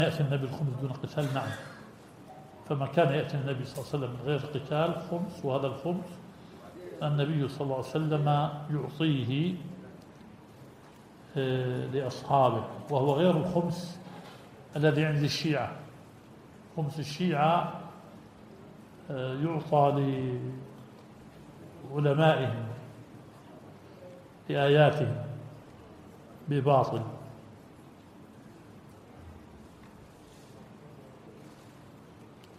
يأتي النبي الخمس دون قتال؟ نعم. فما كان يأتي النبي صلى الله عليه وسلم من غير قتال خمس، وهذا الخمس النبي صلى الله عليه وسلم يعطيه لأصحابه، وهو غير الخمس الذي عند الشيعة. خمس الشيعة يعطى لعلمائهم لآياتهم بباطل.